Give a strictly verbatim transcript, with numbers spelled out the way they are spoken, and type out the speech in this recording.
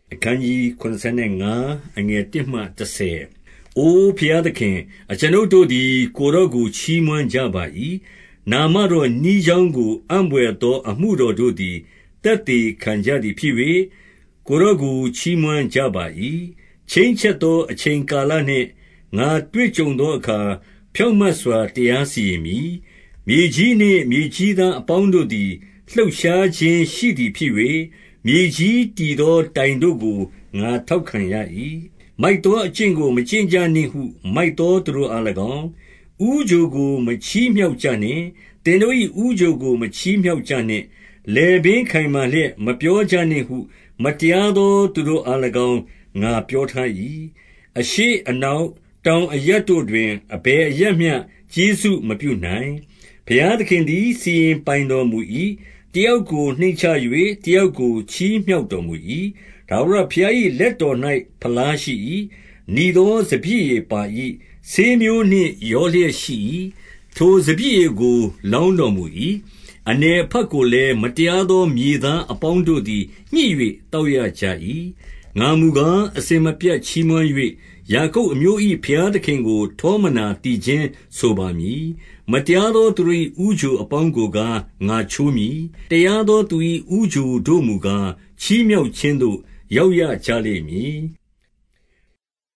အခန်းကြီးခုနစ်ဆယ်ငါးအငယ်တစ်မှတစ်ဆယ်အိုဖျားသခင်အကျွန်ုပ်တို့သည်ကိုရော့ကိုချီးမွမ်းကြပါ၏နာမတော်နီးချောင်းကိုအံ့ဘွယ်သောအမှုတော်တို့သည်တက်တည်ခံကြသည်ဖြစ်၍ကိုရော့ကိုချီးမွမ်းကြပါ၏ချိန်ချက်သောအချိန်ကာလနှင့်ငါတွေ့ကြုံသောအခါဖြောင့်မတ်စွာတရားစီရင်မည်မြေကြီးနှင့်မြေကြီးသားအပေါင်းတို့သည်လှုပ်ရှားခြင်းရှိသည်ဖြစ်၍မြေကြီးတည်သောတိုင်တို့ကိုငါထောက်ခံရ၏မိုက်သောအကျင့်ကိုမကျင့်ကြနှင့်ဟုမိုက်သောသူတို့အား၎င်းဥဂျိုကိုမချီးမြှောက်ကြနှင့်တင်တို့၏ဥဂျိုကိုမချီးမြှောက်ကြနှင့်လေပင်ခိုင်မာလျက်မပြောကြနှင့်ဟုမတရားသောသူတို့အား၎င်းငါပြောထား၏အရှိအနောက်တောင်အရပ်တို့တွင်အဘယ်အရပ်မျှကျေးဇူးမပြုနိုင်ဘုရားသခင်သည်စီရင်ပိုင်တော်မူ၏တယောက်ကိုနှိမ့်ချ၍တယောက်ကိုချီးမြှောက်တော်မူ၏ဒါဝရဘုရား၏လက်တော်၌ဖလားရှိ၏ဤသောစပြည့်ရည်ပါ၏ဆေးမျိုးနှင့်ရောလျက်ရှိ၏ထိုစပြည့်ရည်ကိုလောင်းတော်မူ၏အနေဖက်ကိုလည်းမတရားသောမြေသားအပေါင်းတို့သည်ညှိ၍တောက်ရကြ၏ငါမူကားအစင်မပြတ်ချီးမွမ်း၍ယာကုပ်အမျိုး၏ဘုရားသခင်ကိုထောမနာတည်ခြင်းဆိုပါမည်မတရားသောသူ၏ဥဂျိုအပေါင်းကိုကားငါချိုးမည်တရားသောသူ၏ဥဂျိုတို့မူကားချီးမြှောက်ခြင်းသို့ရောက်ရကြလိမ့်မည်